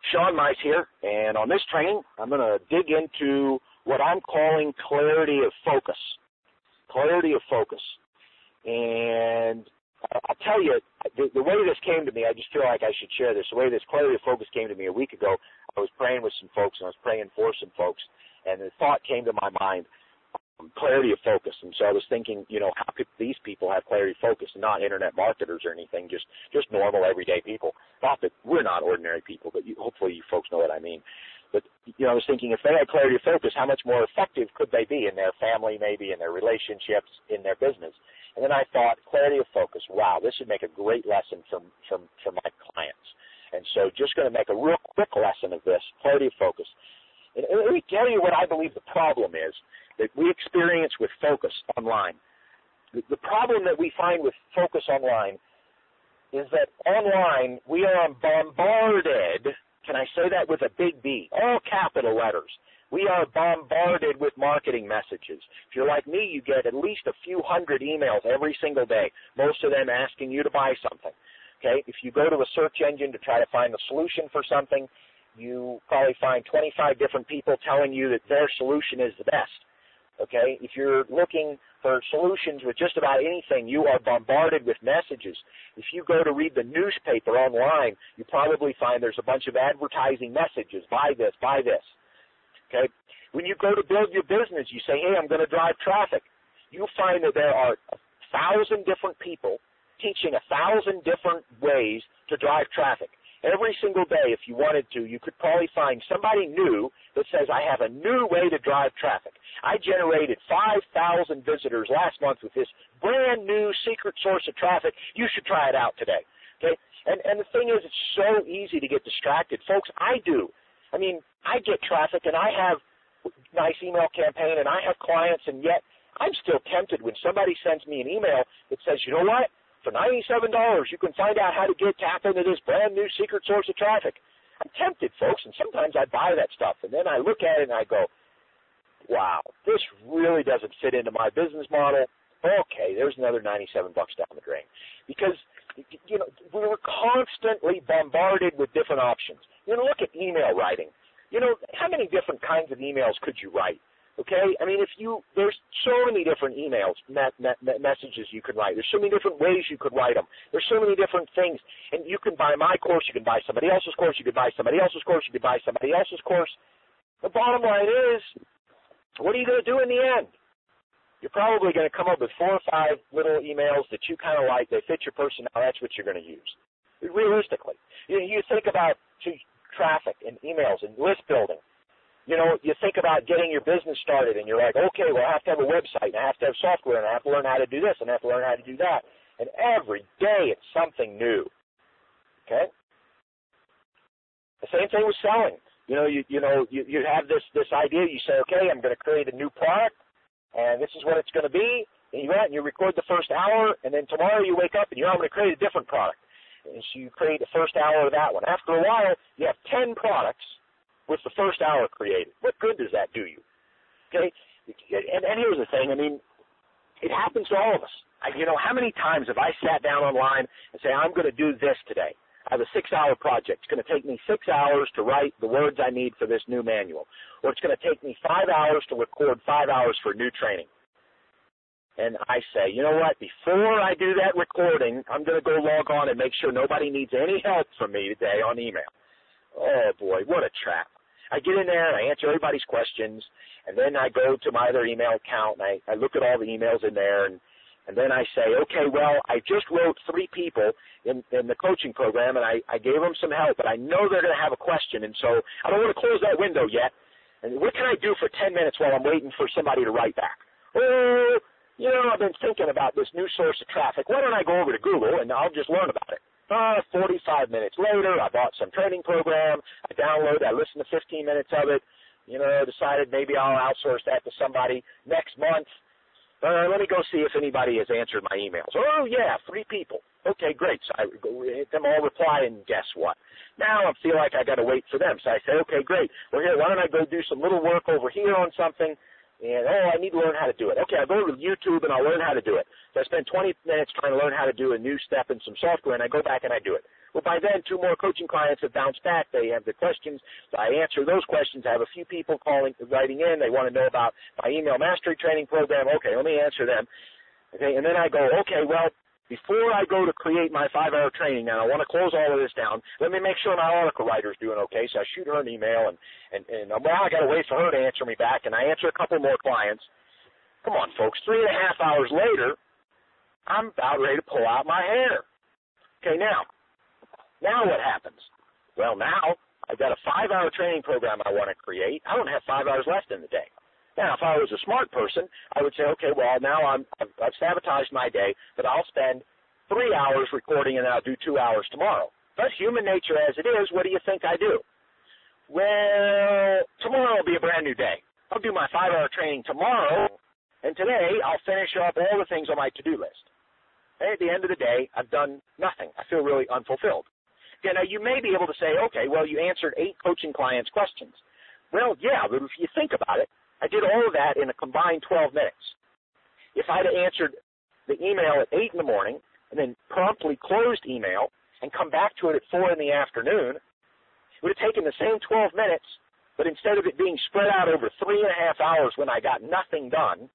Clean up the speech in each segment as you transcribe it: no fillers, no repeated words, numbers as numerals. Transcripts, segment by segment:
Sean Mice here, and on this training, I'm going to dig into what I'm calling clarity of focus. Clarity of focus. And I'll tell you, the way this came to me, I just feel like I should share this. The way this clarity of focus came to me a week ago, I was praying with some folks, and I was praying for some folks, and the thought came to my mind, clarity of focus. And so I was thinking, how could these people have clarity of focus, not internet marketers or anything, just normal, everyday people. Not that we're not ordinary people, but hopefully you folks know what I mean. But, I was thinking, if they had clarity of focus, how much more effective could they be in their family, maybe, in their relationships, in their business? And then I thought, clarity of focus, wow, this would make a great lesson for my clients. And so just going to make a real quick lesson of this, clarity of focus. And let me tell you what I believe the problem is that we experience with focus online. The problem that we find with focus online is that online we are bombarded, can I say that with a big B, all capital letters. We are bombarded with marketing messages. If you're like me, you get at least a few hundred emails every single day, most of them asking you to buy something. Okay? If you go to a search engine to try to find the solution for something, you probably find 25 different people telling you that their solution is the best. Okay, if you're looking for solutions with just about anything, you are bombarded with messages. If you go to read the newspaper online, you probably find there's a bunch of advertising messages. Buy this, buy this. Okay, when you go to build your business, you say, hey, I'm going to drive traffic. You'll find that there are 1,000 different people teaching 1,000 different ways to drive traffic. Every single day, if you wanted to, you could probably find somebody new that says, I have a new way to drive traffic. I generated 5,000 visitors last month with this brand new secret source of traffic. You should try it out today. Okay? And the thing is, it's so easy to get distracted. Folks, I do. I mean, I get traffic, and I have a nice email campaign, and I have clients, and yet I'm still tempted when somebody sends me an email that says, you know what? For $97, you can find out how to tap into this brand new secret source of traffic. I'm tempted, folks, and sometimes I buy that stuff, and then I look at it and I go, wow, this really doesn't fit into my business model. Okay, there's another $97 down the drain. Because, we were constantly bombarded with different options. Look at email writing. How many different kinds of emails could you write? Okay, I mean, there's so many different emails, messages you could write. There's so many different ways you could write them. There's so many different things. And you can buy my course, you can buy somebody else's course, you can buy somebody else's course, you can buy somebody else's course. The bottom line is, what are you going to do in the end? You're probably going to come up with 4 or 5 little emails that you kind of like. They fit your personality. That's what you're going to use. Realistically. You think about traffic and emails and list building. You think about getting your business started, and you're like, okay, well, I have to have a website, and I have to have software, and I have to learn how to do this, and I have to learn how to do that. And every day it's something new. Okay? The same thing with selling. You have this idea. You say, okay, I'm going to create a new product, and this is what it's going to be. And you go out and you record the first hour, and then tomorrow you wake up and I'm going to create a different product. And so you create the first hour of that one. After a while, you have 10 products with the first hour created. What good does that do you? Okay? And here's the thing. I mean, it happens to all of us. How many times have I sat down online and say, I'm going to do this today? I have a 6-hour project. It's going to take me 6 hours to write the words I need for this new manual. Or it's going to take me 5 hours to record 5 hours for new training. And I say, you know what? Before I do that recording, I'm going to go log on and make sure nobody needs any help from me today on email. Oh, boy, what a trap. I get in there, and I answer everybody's questions, and then I go to my other email account, and I look at all the emails in there, and then I say, okay, well, I just wrote 3 people in the coaching program, and I gave them some help, but I know they're going to have a question, and so I don't want to close that window yet. And what can I do for 10 minutes while I'm waiting for somebody to write back? Oh, I've been thinking about this new source of traffic. Why don't I go over to Google, and I'll just learn about it. 45 minutes later, I bought some training program. I downloaded, I listened to 15 minutes of it. Decided maybe I'll outsource that to somebody next month. Let me go see if anybody has answered my emails. Oh, yeah, 3 people. Okay, great. So I go hit them all reply, and guess what? Now I feel like I got to wait for them. So I say, okay, great. Well, here, why don't I go do some little work over here on something? And, I need to learn how to do it. Okay, I'll go to YouTube and I'll learn how to do it. So I spend 20 minutes trying to learn how to do a new step in some software, and I go back and I do it. Well, by then, 2 more coaching clients have bounced back. They have the questions. So I answer those questions. I have a few people writing in. They want to know about my email mastery training program. Okay, let me answer them. Okay, and then I go, okay, well, before I go to create my 5-hour training now, I want to close all of this down. Let me make sure my article writer's doing okay. So I shoot her an email, and I got to wait for her to answer me back, and I answer a couple more clients. Come on, folks, 3.5 hours later, I'm about ready to pull out my hair. Okay, now what happens? Well, now I've got a 5-hour training program I want to create. I don't have 5 hours left in the day. Now, if I was a smart person, I would say, okay, well, now I've sabotaged my day, but I'll spend 3 hours recording and I'll do 2 hours tomorrow. But human nature as it is, what do you think I do? Well, tomorrow will be a brand new day. I'll do my 5-hour training tomorrow, and today I'll finish up all the things on my to-do list. And at the end of the day, I've done nothing. I feel really unfulfilled. Okay, now you may be able to say, okay, well, you answered 8 coaching clients' questions. Well, yeah, but if you think about it, I did all of that in a combined 12 minutes. If I'd answered the email at 8 in the morning and then promptly closed email and come back to it at 4 in the afternoon, it would have taken the same 12 minutes, but instead of it being spread out over 3.5 hours when I got nothing done,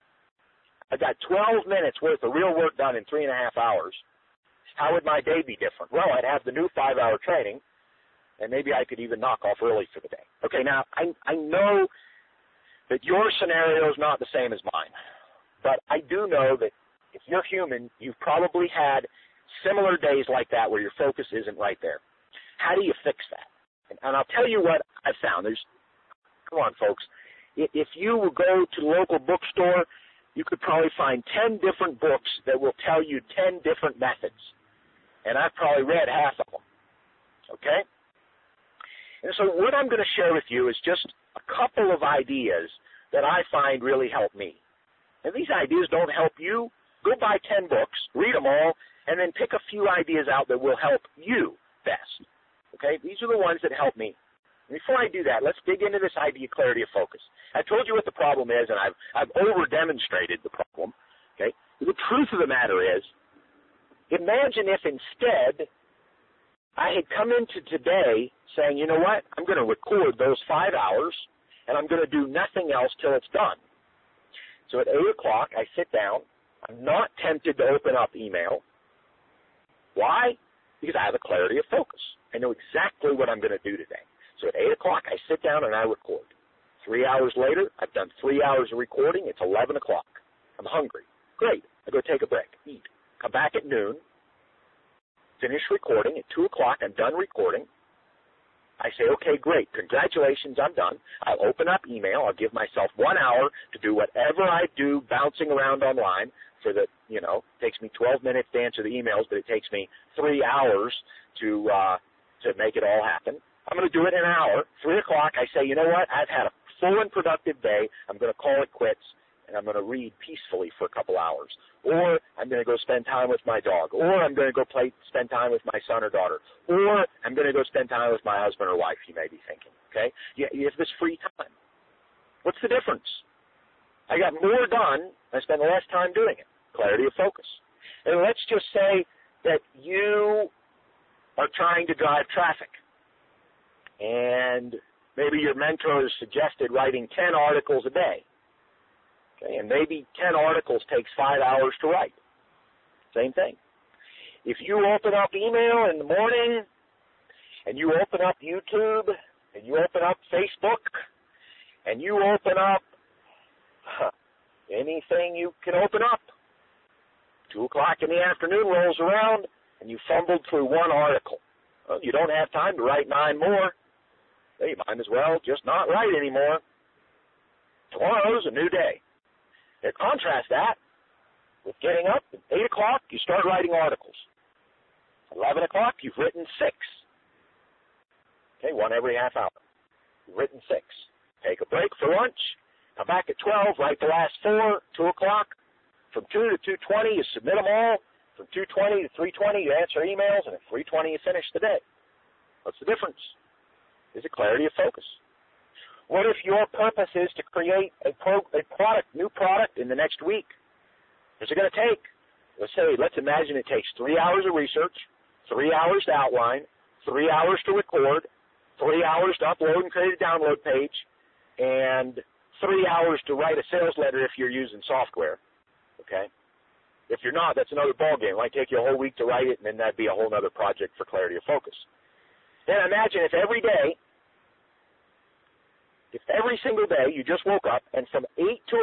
I got 12 minutes worth of real work done in 3.5 hours. How would my day be different? Well, I'd have the new 5-hour training, and maybe I could even knock off early for the day. Okay, now, I know that your scenario is not the same as mine, but I do know that if you're human, you've probably had similar days like that where your focus isn't right there. How do you fix that? And I'll tell you what I've found. Come on, folks. If you will go to the local bookstore, you could probably find 10 different books that will tell you 10 different methods. And I've probably read half of them. Okay? And so what I'm going to share with you is just a couple of ideas that I find really help me. And these ideas don't help you. Go buy 10 books, read them all, and then pick a few ideas out that will help you best. Okay? These are the ones that help me. And before I do that, let's dig into this idea of clarity of focus. I told you what the problem is, and I've over-demonstrated the problem. Okay? The truth of the matter is, imagine if instead I had come into today saying, you know what, I'm going to record those 5 hours, and I'm going to do nothing else till it's done. So at 8 o'clock, I sit down. I'm not tempted to open up email. Why? Because I have a clarity of focus. I know exactly what I'm going to do today. So at 8 o'clock, I sit down and I record. 3 hours later, I've done 3 hours of recording. It's 11 o'clock. I'm hungry. Great. I go take a break, eat. Come back at noon, finish recording. At 2 o'clock, I'm done recording. I say, okay, great. Congratulations, I'm done. I'll open up email. I'll give myself 1 hour to do whatever I do bouncing around online for the, it takes me 12 minutes to answer the emails, but it takes me 3 hours to make it all happen. I'm going to do it in an hour. 3 o'clock, I say, you know what? I've had a full and productive day. I'm going to call it quits, and I'm going to read peacefully for a couple hours. Or I'm going to go spend time with my dog. Or I'm going to go spend time with my son or daughter. Or I'm going to go spend time with my husband or wife, you may be thinking. Okay? You have this free time. What's the difference? I got more done. I spent less time doing it. Clarity of focus. And let's just say that you are trying to drive traffic. And maybe your mentor has suggested writing 10 articles a day. Okay, and maybe 10 articles takes 5 hours to write. Same thing. If you open up email in the morning, and you open up YouTube, and you open up Facebook, and you open up anything you can open up, 2 o'clock in the afternoon rolls around, and you fumbled through one article. Well, you don't have time to write 9 more. Well, you might as well just not write anymore. Tomorrow's a new day. Now, contrast that with getting up at 8 o'clock, you start writing articles. 11 o'clock, you've written 6. Okay, 1 every half hour. You've written 6. Take a break for lunch. Come back at 12, write the last 4. 2 o'clock. From 2 to 2:20, you submit them all. From 2:20 to 3:20, you answer emails. And at 3:20, you finish the day. What's the difference? Is it clarity of focus? What if your purpose is to create a new product in the next week? What's it going to take? Let's imagine it takes 3 hours of research, 3 hours to outline, 3 hours to record, 3 hours to upload and create a download page, and 3 hours to write a sales letter if you're using software. Okay? If you're not, that's another ballgame. It might take you a whole week to write it, and then that'd be a whole other project for clarity of focus. Then imagine if every single day you just woke up, and from 8 to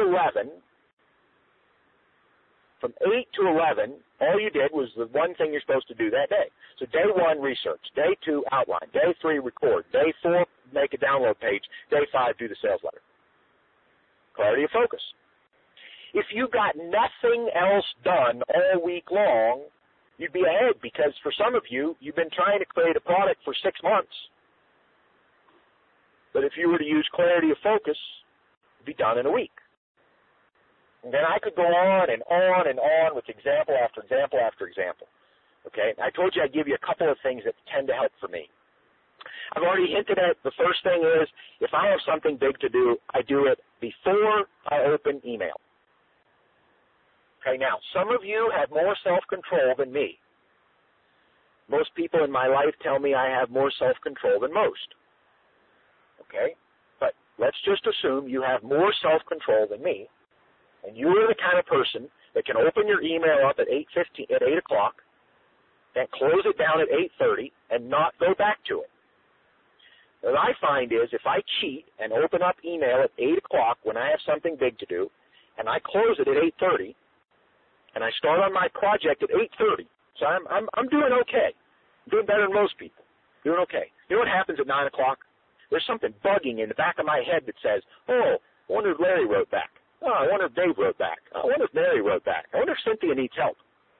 11, all you did was the one thing you're supposed to do that day. So day 1, research. Day 2, outline. Day 3, record. Day 4, make a download page. Day 5, do the sales letter. Clarity of focus. If you got nothing else done all week long, you'd be ahead, because for some of you, you've been trying to create a product for 6 months. But if you were to use clarity of focus, it'd be done in a week. And then I could go on and on and on with example after example after example. Okay? I told you I'd give you a couple of things that tend to help for me. I've already hinted at the first thing is, if I have something big to do, I do it before I open email. Okay, now, some of you have more self-control than me. Most people in my life tell me I have more self-control than most. Okay? But let's just assume you have more self-control than me, and you are the kind of person that can open your email up at 8 o'clock, and close it down at 8:30, and not go back to it. What I find is, if I cheat and open up email at 8 o'clock when I have something big to do, and I close it at 8:30, and I start on my project at 8:30, so I'm doing okay. I'm doing better than most people. Doing okay. You know what happens at 9 o'clock? There's something bugging in the back of my head that says, oh, I wonder if Larry wrote back. Oh, I wonder if Dave wrote back. Oh, I wonder if Mary wrote back. I wonder if Cynthia needs help.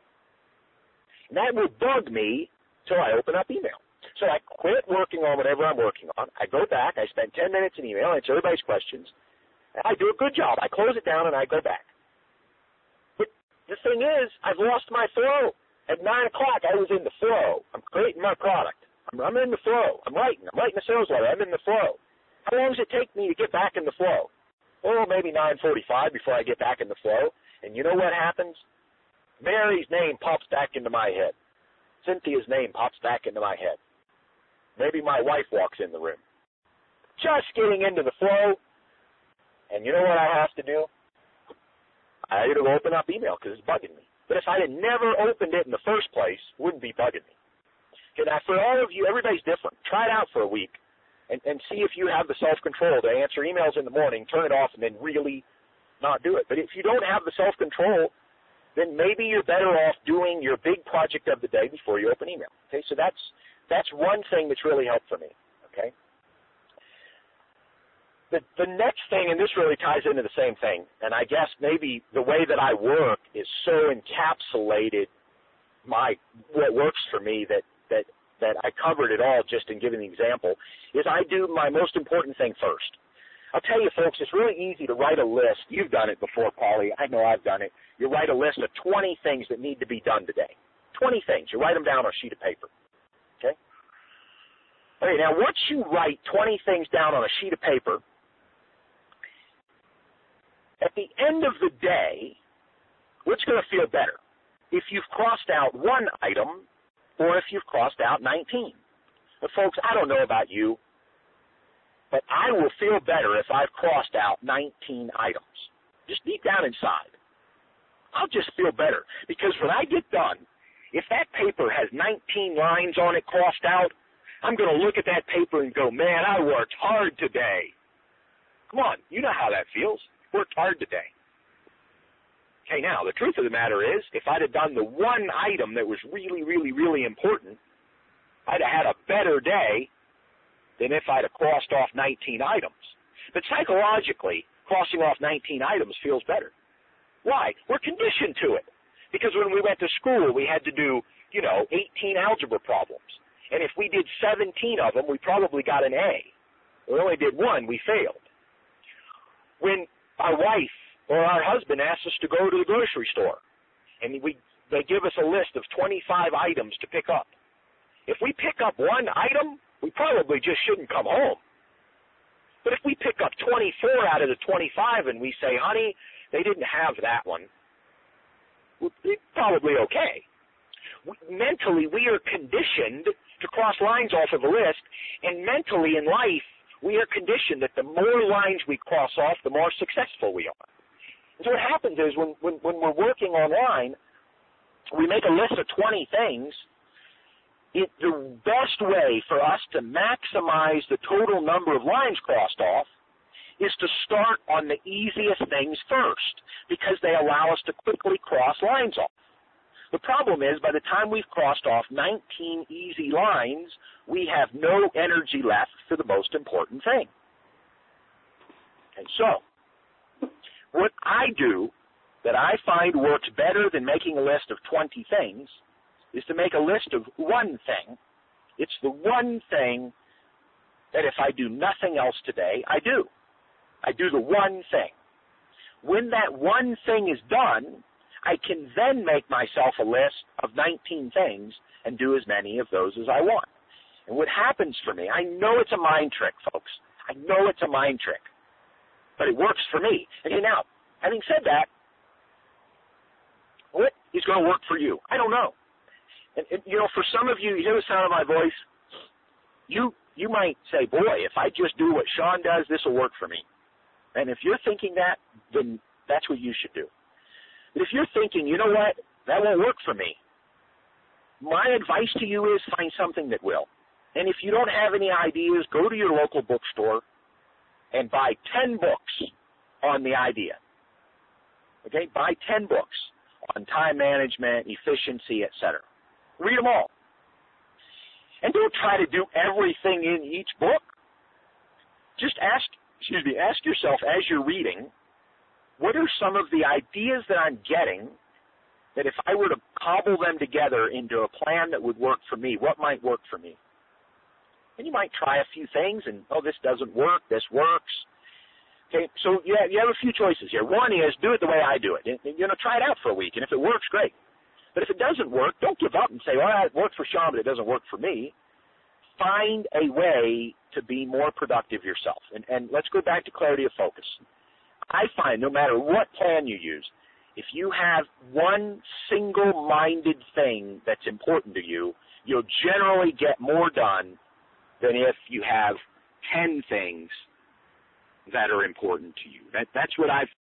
And that will bug me till I open up email. So I quit working on whatever I'm working on. I go back. I spend 10 minutes in email, answer everybody's questions. And I do a good job. I close it down and I go back. But the thing is, I've lost my flow. At 9 o'clock, I was in the flow. I'm creating my product. I'm in the flow. I'm writing a sales letter. I'm in the flow. How long does it take me to get back in the flow? Oh, maybe 9:45 before I get back in the flow. And you know what happens? Mary's name pops back into my head. Cynthia's name pops back into my head. Maybe my wife walks in the room. Just getting into the flow. And you know what I have to do? I got to open up email because it's bugging me. But if I had never opened it in the first place, it wouldn't be bugging me. Okay, now for all of you, everybody's different. Try it out for a week and see if you have the self-control to answer emails in the morning, turn it off, and then really not do it. But if you don't have the self-control, then maybe you're better off doing your big project of the day before you open email. Okay, so that's one thing that's really helped for me. Okay. The next thing, and this really ties into the same thing, and I guess maybe the way that I work is so encapsulated what works for me that I covered it all just in giving the example, is I do my most important thing first. I'll tell you, folks, it's really easy to write a list. You've done it before, Paulie. I know I've done it. You write a list of 20 things that need to be done today. 20 things. You write them down on a sheet of paper. Okay? Okay, now once you write 20 things down on a sheet of paper, at the end of the day, what's going to feel better? If you've crossed out one item or if you've crossed out 19. But folks, I don't know about you, but I will feel better if I've crossed out 19 items. Just deep down inside. I'll just feel better. Because when I get done, if that paper has 19 lines on it crossed out, I'm going to look at that paper and go, man, I worked hard today. Come on, you know how that feels. Worked hard today. Okay, now, the truth of the matter is, if I'd have done the one item that was really, really, really important, I'd have had a better day than if I'd have crossed off 19 items. But psychologically, crossing off 19 items feels better. Why? We're conditioned to it. Because when we went to school, we had to do, 18 algebra problems. And if we did 17 of them, we probably got an A. We only did one, we failed. When our wife or our husband asks us to go to the grocery store, and they give us a list of 25 items to pick up. If we pick up one item, we probably just shouldn't come home. But if we pick up 24 out of the 25 and we say, honey, they didn't have that one, well, it's probably okay. Mentally, we are conditioned to cross lines off of a list, and mentally in life, we are conditioned that the more lines we cross off, the more successful we are. And so what happens is when we're working online, we make a list of 20 things. The best way for us to maximize the total number of lines crossed off is to start on the easiest things first, because they allow us to quickly cross lines off. The problem is, by the time we've crossed off 19 easy lines, we have no energy left for the most important thing. And so, what I do that I find works better than making a list of 20 things is to make a list of one thing. It's the one thing that if I do nothing else today, I do. I do the one thing. When that one thing is done, I can then make myself a list of 19 things and do as many of those as I want. And what happens for me, I know it's a mind trick, folks. I know it's a mind trick. But it works for me. And now, having said that, what is going to work for you? I don't know. And for some of you, you hear the sound of my voice, you might say, boy, if I just do what Sean does, this will work for me. And if you're thinking that, then that's what you should do. But if you're thinking, you know what, that won't work for me, my advice to you is find something that will. And if you don't have any ideas, go to your local bookstore and buy 10 books on the idea. Okay, buy 10 books on time management, efficiency, etc. Read them all. And don't try to do everything in each book. Just ask yourself as you're reading, what are some of the ideas that I'm getting that if I were to cobble them together into a plan that would work for me, what might work for me? And you might try a few things and, this doesn't work, this works. Okay, so you have a few choices here. One is do it the way I do it. Try it out for a week, and if it works, great. But if it doesn't work, don't give up and say, well, it worked for Sean, but it doesn't work for me. Find a way to be more productive yourself. And let's go back to clarity of focus. I find no matter what plan you use, if you have one single-minded thing that's important to you, you'll generally get more done than if you have 10 things that are important to you. That's what I've